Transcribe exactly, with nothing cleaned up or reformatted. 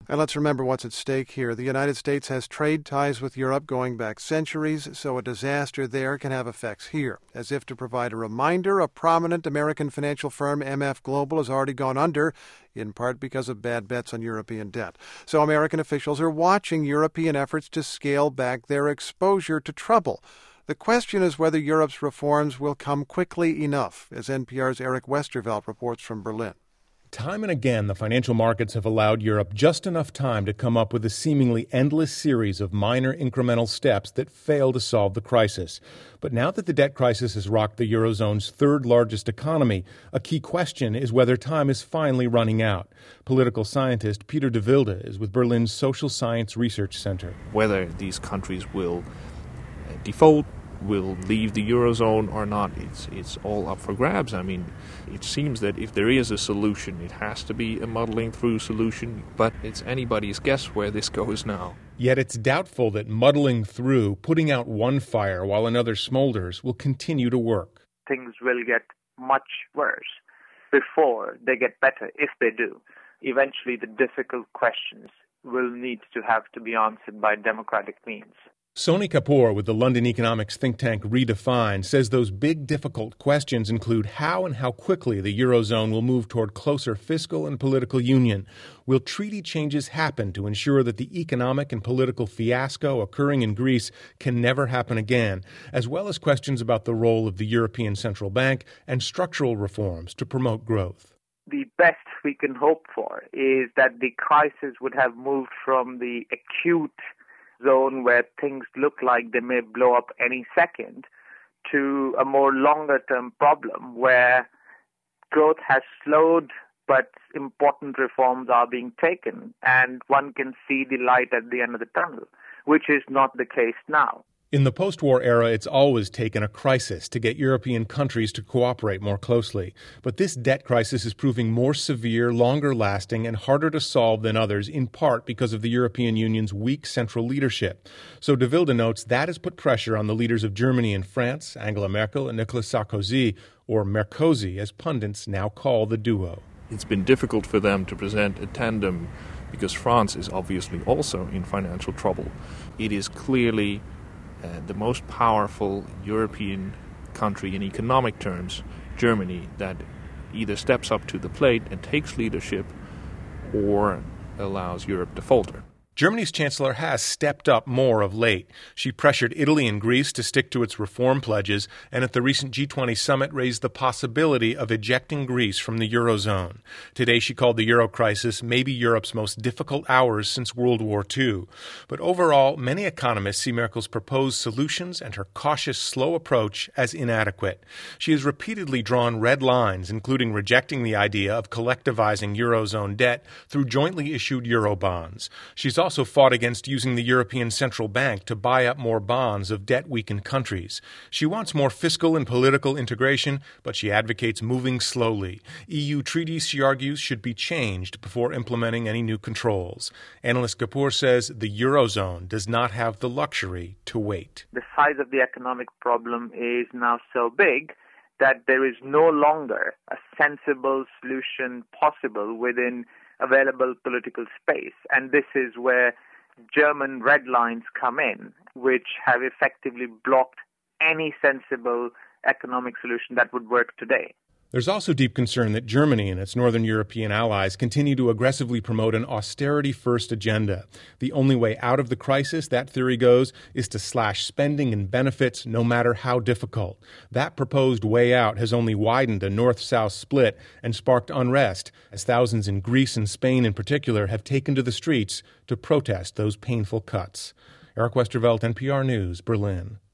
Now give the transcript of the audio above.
And let's remember what's at stake here. The United States has trade ties with Europe going back centuries, so a disaster there can have effects here. As if to provide a reminder, a prominent American financial firm, M F Global, has already gone under, in part because of bad bets on European debt. So American officials are watching European efforts to scale back their exposure to trouble. The question is whether Europe's reforms will come quickly enough, as N P R's Eric Westervelt reports from Berlin. Time and again, the financial markets have allowed Europe just enough time to come up with a seemingly endless series of minor incremental steps that fail to solve the crisis. But now that the debt crisis has rocked the Eurozone's third largest economy, a key question is whether time is finally running out. Political scientist Peter de Wilde is with Berlin's Social Science Research Center. Whether these countries will default, will leave the Eurozone or not, it's it's all up for grabs. I mean, it seems that if there is a solution, it has to be a muddling through solution, but it's anybody's guess where this goes now. Yet it's doubtful that muddling through, putting out one fire while another smolders, will continue to work. Things will get much worse before they get better, if they do. Eventually, the difficult questions will need to have to be answered by democratic means. Sony Kapoor with the London economics think tank Redefine says those big, difficult questions include how and how quickly the Eurozone will move toward closer fiscal and political union. Will treaty changes happen to ensure that the economic and political fiasco occurring in Greece can never happen again, as well as questions about the role of the European Central Bank and structural reforms to promote growth? The best we can hope for is that the crisis would have moved from the acute zone where things look like they may blow up any second to a more longer-term problem where growth has slowed but important reforms are being taken and one can see the light at the end of the tunnel, which is not the case now. In the post-war era, it's always taken a crisis to get European countries to cooperate more closely. But this debt crisis is proving more severe, longer-lasting, and harder to solve than others, in part because of the European Union's weak central leadership. So de Wilde notes that has put pressure on the leaders of Germany and France, Angela Merkel and Nicolas Sarkozy, or Merkozy, as pundits now call the duo. It's been difficult for them to present a tandem because France is obviously also in financial trouble. It is clearly Uh, the most powerful European country in economic terms, Germany, that either steps up to the plate and takes leadership or allows Europe to falter. Germany's chancellor has stepped up more of late. She pressured Italy and Greece to stick to its reform pledges, and at the recent G twenty summit raised the possibility of ejecting Greece from the Eurozone. Today she called the Euro crisis maybe Europe's most difficult hours since World War Two. But overall, many economists see Merkel's proposed solutions and her cautious, slow approach as inadequate. She has repeatedly drawn red lines, including rejecting the idea of collectivizing Eurozone debt through jointly issued Eurobonds. She's also also fought against using the European Central Bank to buy up more bonds of debt-weakened countries. She wants more fiscal and political integration, but she advocates moving slowly. E U treaties, she argues, should be changed before implementing any new controls. Analyst Kapoor says the Eurozone does not have the luxury to wait. The size of the economic problem is now so big that there is no longer a sensible solution possible within available political space. And this is where German red lines come in, which have effectively blocked any sensible economic solution that would work today. There's also deep concern that Germany and its northern European allies continue to aggressively promote an austerity-first agenda. The only way out of the crisis, that theory goes, is to slash spending and benefits no matter how difficult. That proposed way out has only widened a north-south split and sparked unrest, as thousands in Greece and Spain in particular have taken to the streets to protest those painful cuts. Eric Westervelt, N P R News, Berlin.